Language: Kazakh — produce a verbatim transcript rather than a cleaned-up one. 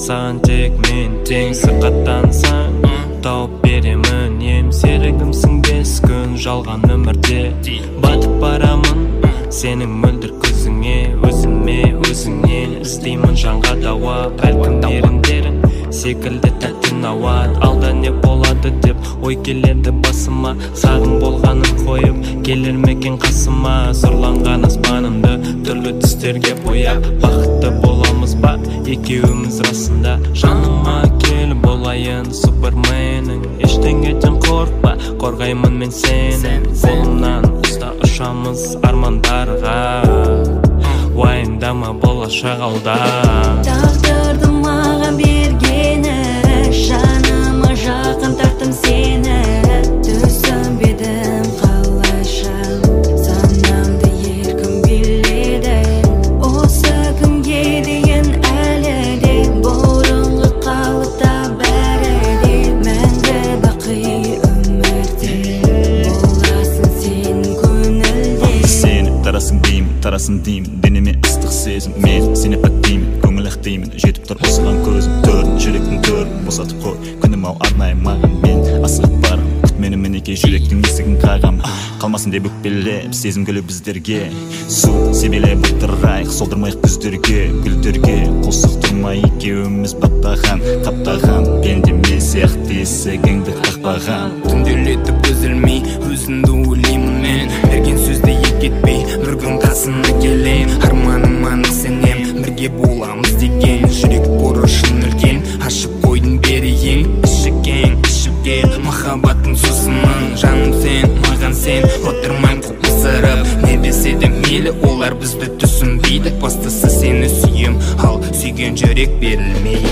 саған тек мен тең. Сырқаттансаң тауып беремін ем. Серігімсің бес күн жалған өмірде. Батып барамын сенің мөлдір көзіңе. Өзіме өзіңнен іздеймін жанға дауа. Бәлкім еріндерің секілді тәтті науат. Алда не болады деп ой келеді басыма. Сағың болғанын қойып келер мекен қасыма. Сұрланған аспанымды түрлі түстерге бояп. Бақытты боламыз ба екеуіміз расында. Жаныма кел болайын суперменің. Ештеңеден қорқпа, қорғаймын мен сені. Қолымнан ұста ұшамыз армандарға. Уайымдама болашақ алда. Тағдырды маған бергені, жаныма жақын тарттым сені. Түсінбедім қалайша, санамды еркін биледі. Осы күнге дейін әлі де бұрынғы қалыпта бәрі де. Мәңгі бақи өмірде боласың сен көңілде. Сені тарасың деймін, тарасың деймін, денеме ыстық сезім. Мен сені пәктеймін, көңіл ақтеймін, жетіп тұр осыған көзім. Төрін, жүректің төрін босатып қой, күнім ау арнайы маған. Мен асығып барым, күт мені мінеке, жүректің есігін қағам. Қалмасын деп өкпелеп, сезім гүлі біздерге. Су себелеп отырайық, солдырмайық күздерге, гүлдерге. Қосық тұрмай екеуіміз баптаған, таптаған. Пендеме сияқты есігіңді қақпаған. Түнделетіп үзілмей, өзіңді ойлаймын мен. Берген сөзді ек етпей, бір күн қасына келейін. Арманыма нық сенем, бірге боламыз деген. Жүрек бұрышын үлкен, ашып қойдың берейін. Іші кең, ішіп кел, махаббаттың сусынын. Жаным сен, маған сен, отырмайым құлпысырып. Не десе де мейлі, олар бізді түсінбейді. Бастысы сені сүйем, ал сүйген жүрек берілмейді.